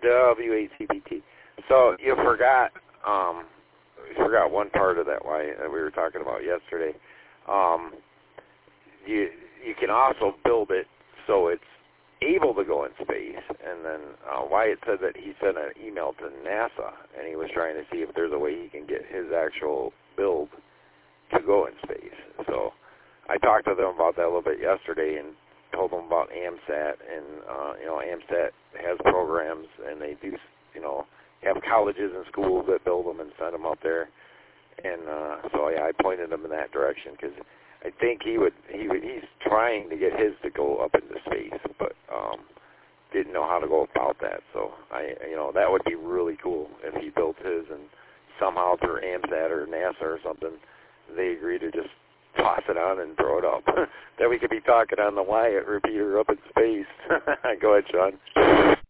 W8CBT. So you forgot one part of that why we were talking about yesterday. You can also build it so it's able to go in space. And then Wyatt said that he sent an email to NASA, and he was trying to see if there's a way he can get his actual build to go in space. So I talked to them about that a little bit yesterday and told them about AMSAT, and AMSAT has programs, and they do, have colleges and schools that build them and send them up there. And so I pointed him in that direction because I think he's trying to get his to go up into space, but didn't know how to go about that. So that would be really cool if he built his, and somehow through AMSAT or NASA or something, they agree to just toss it on and throw it up. Then we could be talking on the Wyatt repeater up in space. Go ahead, Sean.